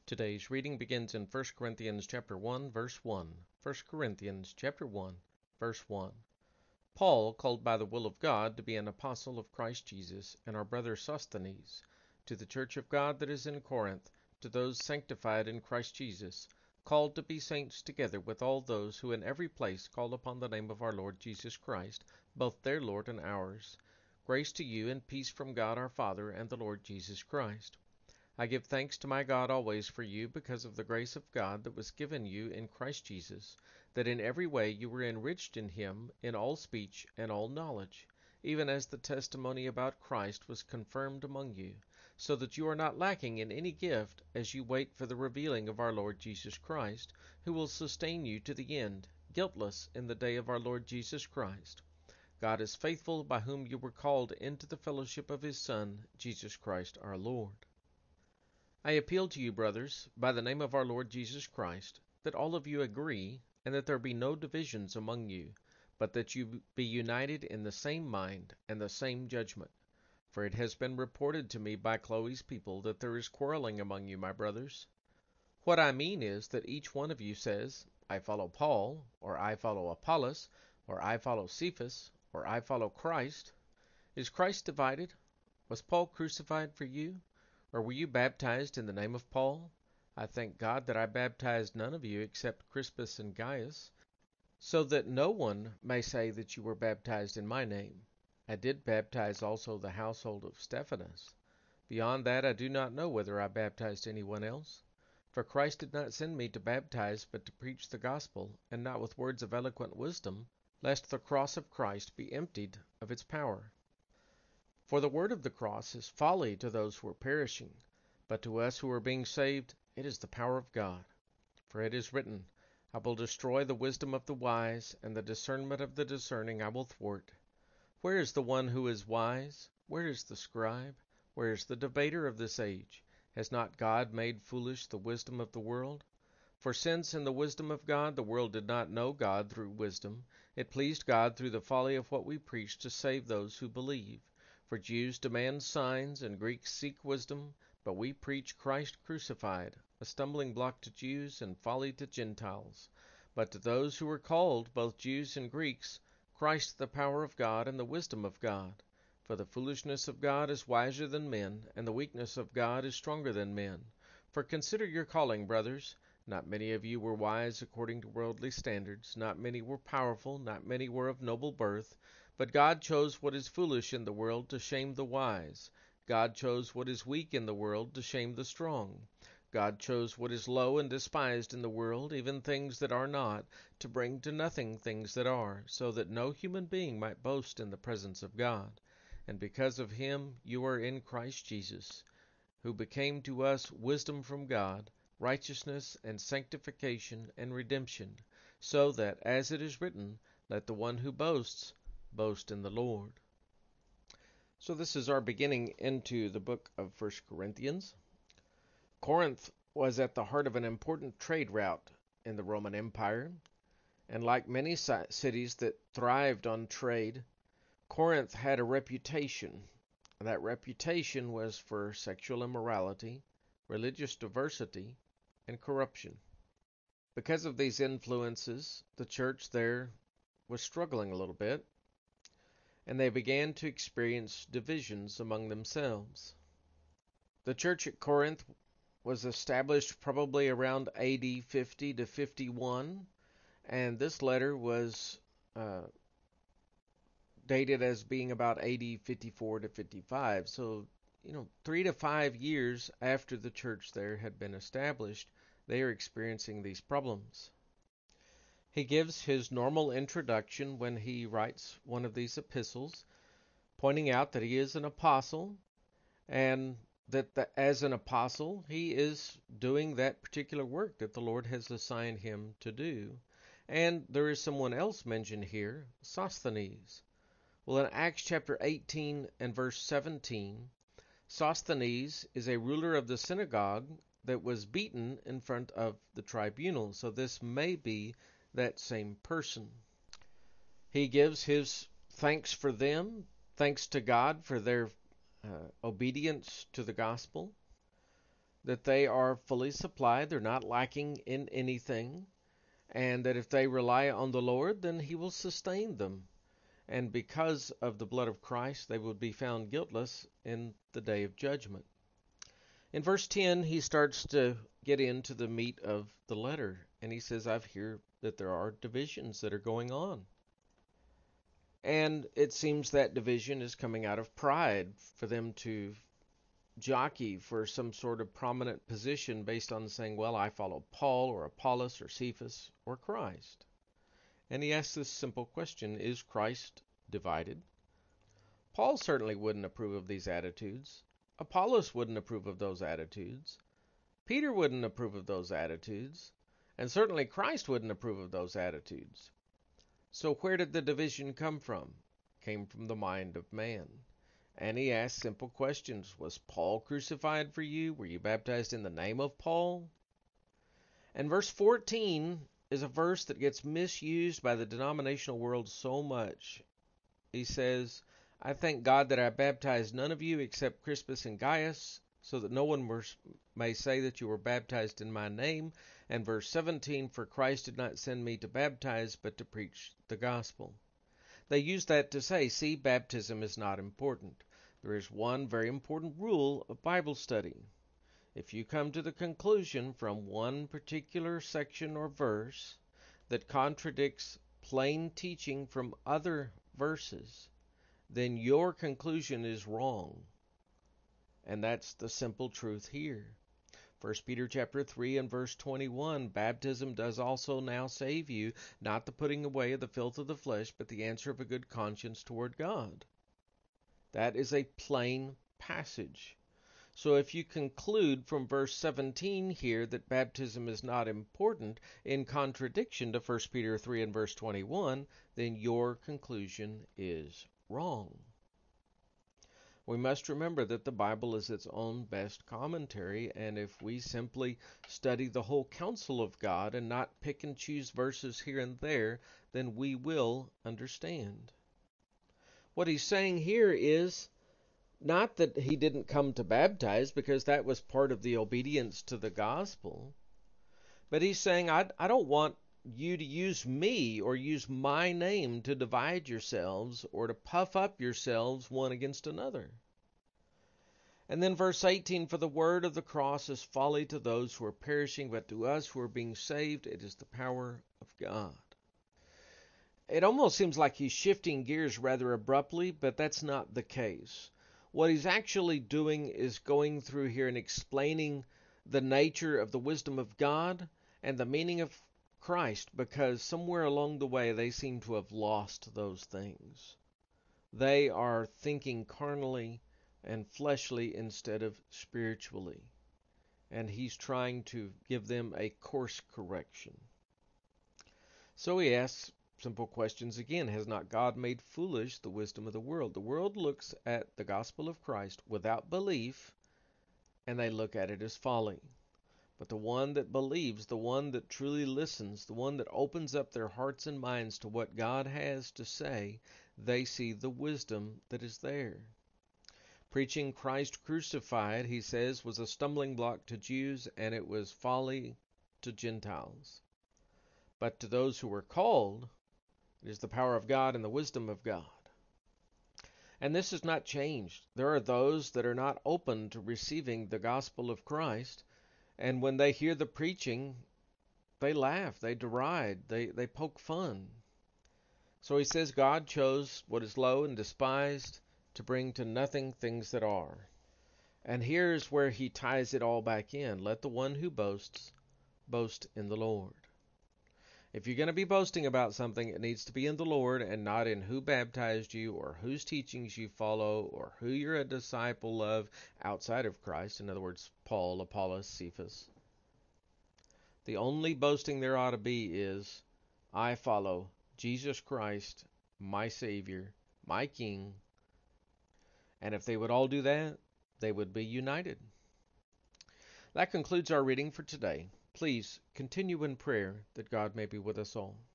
Today's reading begins in 1 Corinthians chapter 1, verse 1. 1 Corinthians chapter 1, verse 1. Paul, called by the will of God to be an apostle of Christ Jesus, and our brother Sosthenes, to the church of God that is in Corinth, to those sanctified in Christ Jesus, called to be saints together with all those who in every place call upon the name of our Lord Jesus Christ, both their Lord and ours. Grace to you and peace from God our Father and the Lord Jesus Christ. I give thanks to my God always for you, because of the grace of God that was given you in Christ Jesus, that in every way you were enriched in him, in all speech and all knowledge, even as the testimony about Christ was confirmed among you, so that you are not lacking in any gift, as you wait for the revealing of our Lord Jesus Christ, who will sustain you to the end, guiltless in the day of our Lord Jesus Christ. God is faithful, by whom you were called into the fellowship of his Son, Jesus Christ our Lord. I appeal to you, brothers, by the name of our Lord Jesus Christ, that all of you agree, and that there be no divisions among you, but that you be united in the same mind and the same judgment. For it has been reported to me by Chloe's people that there is quarreling among you, my brothers. What I mean is that each one of you says, I follow Paul, or I follow Apollos, or I follow Cephas, or I follow Christ. Is Christ divided? Was Paul crucified for you? Or were you baptized in the name of Paul? I thank God that I baptized none of you except Crispus and Gaius, so that no one may say that you were baptized in my name. I did baptize also the household of Stephanas. Beyond that I do not know whether I baptized anyone else. For Christ did not send me to baptize, but to preach the gospel, and not with words of eloquent wisdom, lest the cross of Christ be emptied of its power. For the word of the cross is folly to those who are perishing, but to us who are being saved it is the power of God. For it is written, I will destroy the wisdom of the wise, and the discernment of the discerning I will thwart. Where is the one who is wise? Where is the scribe? Where is the debater of this age? Has not God made foolish the wisdom of the world? For since in the wisdom of God the world did not know God through wisdom, it pleased God through the folly of what we preach to save those who believe. For Jews demand signs, and Greeks seek wisdom, but we preach Christ crucified, a stumbling block to Jews and folly to Gentiles. But to those who are called, both Jews and Greeks, Christ the power of God and the wisdom of God. For the foolishness of God is wiser than men, and the weakness of God is stronger than men. For consider your calling, brothers. Not many of you were wise according to worldly standards, not many were powerful, not many were of noble birth. But God chose what is foolish in the world to shame the wise. God chose what is weak in the world to shame the strong. God chose what is low and despised in the world, even things that are not, to bring to nothing things that are, so that no human being might boast in the presence of God. And because of him you are in Christ Jesus, who became to us wisdom from God, righteousness and sanctification and redemption, so that, as it is written, let the one who boasts boast in the Lord. So this is our beginning into the book of 1 Corinthians. Corinth was at the heart of an important trade route in the Roman Empire, and like many cities that thrived on trade, Corinth had a reputation. That reputation was for sexual immorality, religious diversity, and corruption. Because of these influences, the church there was struggling a little bit, and they began to experience divisions among themselves. The church at Corinth was established probably around AD 50 to 51, and this letter was dated as being about AD 54 to 55. So, 3 to 5 years after the church there had been established, they are experiencing these problems. He gives his normal introduction when he writes one of these epistles, pointing out that he is an apostle, and that as an apostle, he is doing that particular work that the Lord has assigned him to do. And there is someone else mentioned here, Sosthenes. Well, in Acts chapter 18 and verse 17, Sosthenes is a ruler of the synagogue that was beaten in front of the tribunal. So this may be that same person. He gives his thanks for them, thanks to God for their obedience to the gospel. that they are fully supplied, they're not lacking in anything, and that if they rely on the Lord, then He will sustain them. And because of the blood of Christ, they will be found guiltless in the day of judgment. In verse 10, he starts to get into the meat of the letter, and he says, I've heard that there are divisions that are going on. And it seems that division is coming out of pride for them to jockey for some sort of prominent position based on saying, well, I follow Paul or Apollos or Cephas or Christ. And he asks this simple question, is Christ divided? Paul certainly wouldn't approve of these attitudes. Apollos wouldn't approve of those attitudes. Peter wouldn't approve of those attitudes. And certainly Christ wouldn't approve of those attitudes. So where did the division come from? It came from the mind of man. And he asked simple questions. Was Paul crucified for you? Were you baptized in the name of Paul? And verse 14 is a verse that gets misused by the denominational world so much. He says, I thank God that I baptized none of you except Crispus and Gaius, so that no one may say that you were baptized in my name. And verse 17, for Christ did not send me to baptize, but to preach the gospel. They use that to say, see, baptism is not important. There is one very important rule of Bible study. If you come to the conclusion from one particular section or verse that contradicts plain teaching from other verses, then your conclusion is wrong. And that's the simple truth here. 1 Peter chapter 3 and verse 21, baptism does also now save you, not the putting away of the filth of the flesh, but the answer of a good conscience toward God. That is a plain passage. So if you conclude from verse 17 here that baptism is not important, in contradiction to 1 Peter 3 and verse 21, then your conclusion is wrong. We must remember that the Bible is its own best commentary, and if we simply study the whole counsel of God and not pick and choose verses here and there, then we will understand. What he's saying here is not that he didn't come to baptize, because that was part of the obedience to the gospel, but he's saying, I don't want you to use me or use my name to divide yourselves or to puff up yourselves one against another. And then verse 18, for the word of the cross is folly to those who are perishing, but to us who are being saved, it is the power of God. It almost seems like he's shifting gears rather abruptly, but that's not the case. What he's actually doing is going through here and explaining the nature of the wisdom of God and the meaning of Christ, because somewhere along the way they seem to have lost those things. They are thinking carnally and fleshly instead of spiritually. And he's trying to give them a course correction. So he asks simple questions again. Has not God made foolish the wisdom of the world? The world looks at the gospel of Christ without belief, and they look at it as folly. But the one that believes, the one that truly listens, the one that opens up their hearts and minds to what God has to say, they see the wisdom that is there. Preaching Christ crucified, he says, was a stumbling block to Jews, and it was folly to Gentiles. But to those who were called, it is the power of God and the wisdom of God. And this has not changed. There are those that are not open to receiving the gospel of Christ, and when they hear the preaching, they laugh, they deride, they poke fun. So he says God chose what is low and despised to bring to nothing things that are. And here's where he ties it all back in. Let the one who boasts, boast in the Lord. If you're going to be boasting about something, it needs to be in the Lord and not in who baptized you or whose teachings you follow or who you're a disciple of outside of Christ. In other words, Paul, Apollos, Cephas. The only boasting there ought to be is, I follow Jesus Christ, my Savior, my King. And if they would all do that, they would be united. That concludes our reading for today. Please continue in prayer that God may be with us all.